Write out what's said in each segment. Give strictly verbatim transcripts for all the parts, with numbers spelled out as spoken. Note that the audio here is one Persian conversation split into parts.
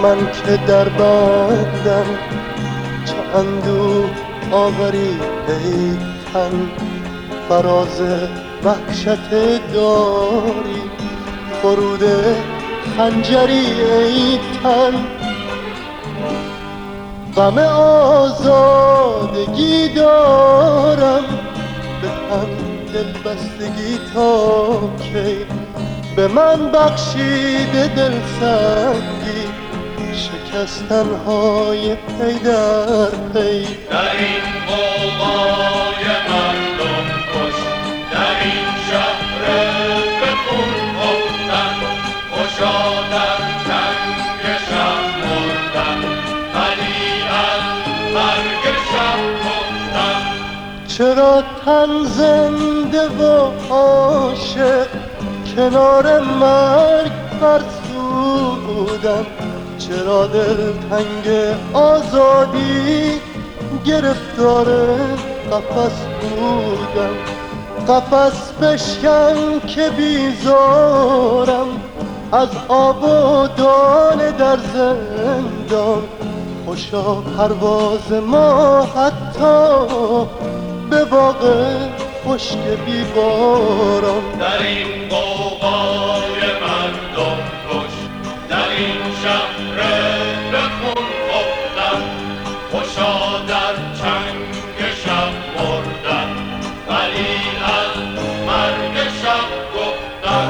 من که در بندم، چه اندوه آوری ای تن، فراز وحشت داری، فرود خنجری ای تن. غم آزادگی دارم، به هم دل بستگی تا کی، به من بخشیده دل سنگی، شکستنهای پی در پی. در این غوغای مردم کش، در این شهر به خون خفتن، خوشا در چنگ شب مردن، ولی از مرگ شب گفتن. چرا تن زنده و عاشق کنار مرگ فرسودم، چرا دل تنگ آزادی گرفتار قفس بودم. قفس بشکن که بیزارم از آب و دانه در زندان، خوشا پرواز ما حتی به باغ خشک بی باران. در این غوغای مردم کش، در این شهر به خون خفتن، خوشا در چنگ شب مردن، ولی از مرگ شب گفتن.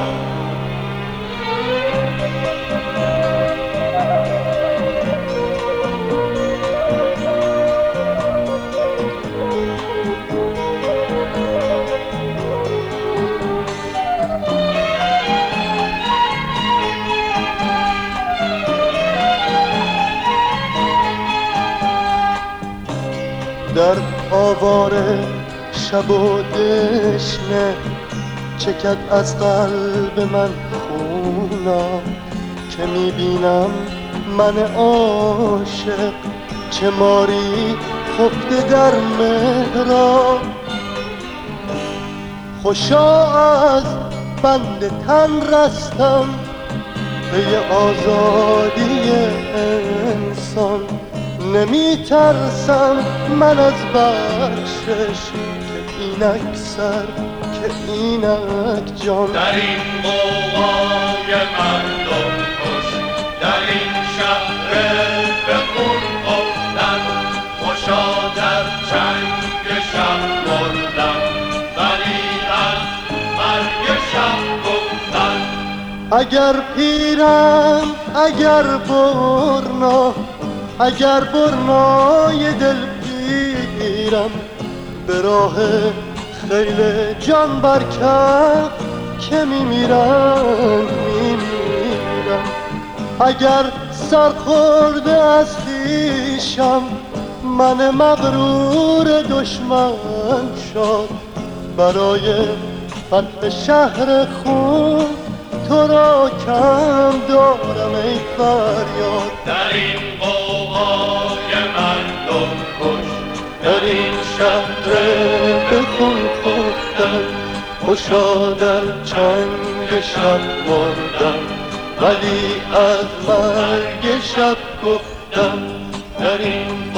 در آواره شب و دشنه چکد از قلب من خونا، که میبینم من عاشق چه ماری خفته در مهرا. خوشا از بند تن رستم پی آزادی انسان، نمی ترسم من از بخشش که اینک سر که اینک جان. در این غوغای مردم کش، در این شهر به خون خفتن، خوشا در چنگ شب مردن، ولی از مرگ شب گفتن. اگر پیرم اگر برنا، اگر برنای دل پیرم، به راه خیل جان برکف که میمیرم میمیرم. اگر سرخورده از خویشم من مغرور دشمن شد، برای فتح شهر خون تو را کم دارم ای فریاد. در این غوغای مردم کش، در این شهر به خون خفتن، خوشا در چنگ شب مردم، ولی از مرگ شب گفتم. در این